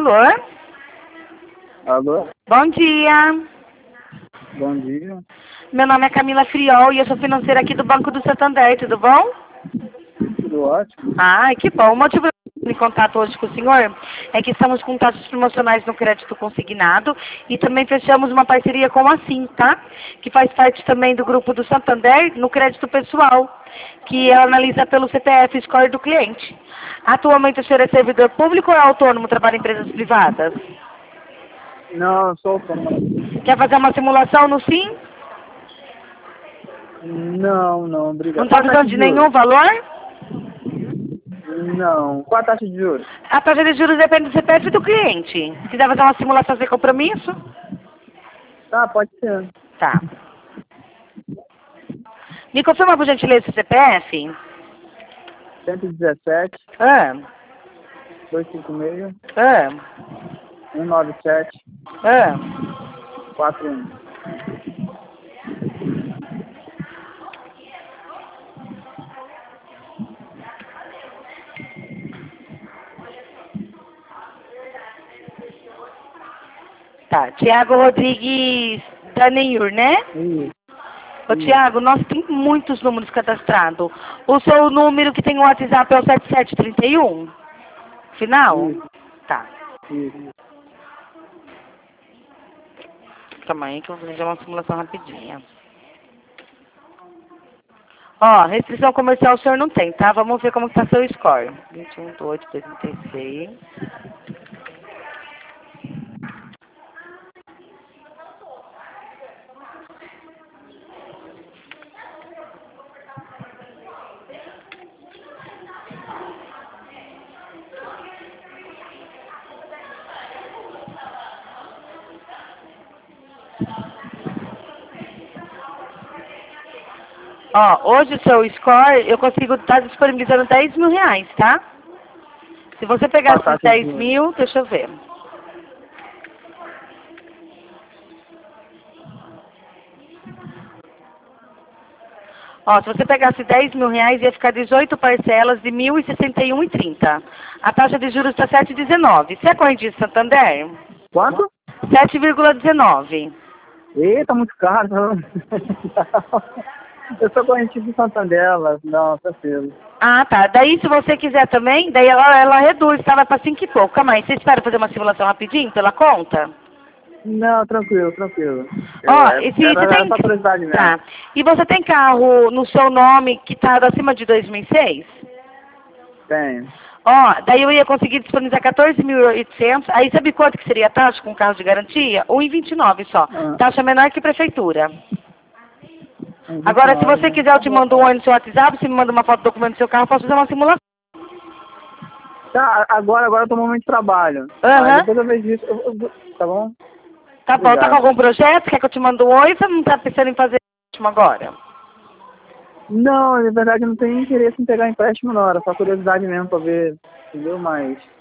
Alô? Alô? Bom dia. Bom dia. Meu nome é Camila Friol e eu sou financeira aqui do Banco do Santander, tudo bom? Tudo ótimo. Ai, que bom. O motivo de contato hoje com o senhor é que estamos com taxas promocionais no crédito consignado e também fechamos uma parceria com a Sim, tá? Que faz parte também do grupo do Santander no crédito pessoal, que ela analisa pelo CPF score do cliente. Atualmente o senhor é servidor público ou é autônomo, trabalha em empresas privadas? Não, eu sou autônomo. Quer fazer uma simulação no Sim? Não, Não obrigado. está Qual a taxa precisando de de nenhum juros? valor? Não. Qual a taxa de juros? A taxa de juros depende do CPF e do cliente. Se quiser fazer uma simulação sem compromisso? Tá, pode ser. Tá. Me confirma, por gentileza, o CPF? 117, Ah, 256, ah, 197, ah. 41. Tá. Tiago Rodrigues Danenhur, né? Isso. Ô, Tiago, nós temos muitos números cadastrados. O seu número que tem o WhatsApp é o 7731? Final? Isso. Tá. Isso. Calma aí que eu vou fazer uma simulação rapidinha. Ó, restrição comercial o senhor não tem, tá? Vamos ver como está seu score. 21/8/2006. Ó, hoje o seu score, eu consigo estar disponibilizando 10 mil reais, tá? Se você pegar Qual a esses taxa de 10 juros? mil, deixa eu ver. Ó, se você pegasse 10 mil reais, ia ficar 18 parcelas de 1.061,30. A taxa de juros está 7,19. Você é correntista de Santander? Quanto? 7,19. Eita, muito caro. Eu sou correntista de Santander, mas não, certeza. Ah, tá. Daí, se você quiser também, daí ela reduz, tá? Vai pra 5 e pouco. Calma aí, você espera fazer uma simulação rapidinho pela conta? Não, tranquilo. Ó, e se você Era tem... só curiosidade mesmo. Tá. E você tem carro no seu nome que tá acima de 2006? Tenho. Ó, daí eu ia conseguir disponibilizar 14.800. Aí sabe quanto que seria a taxa com carro de garantia? 1,29 só. Ah, Taxa menor que prefeitura. Agora, se 29, você né? quiser, eu te mando um oi no seu WhatsApp, você me manda uma foto do documento do seu carro, eu posso fazer uma simulação. Tá, agora eu tô no momento de trabalho. Aí Aham. depois eu vejo isso. Tá bom? Tá bom, tá com Obrigado. algum projeto? Quer que eu te mande um oi? Você não tá pensando em fazer empréstimo agora? Não, na verdade eu não tenho interesse em pegar empréstimo não, era só curiosidade mesmo pra ver, entendeu? Mas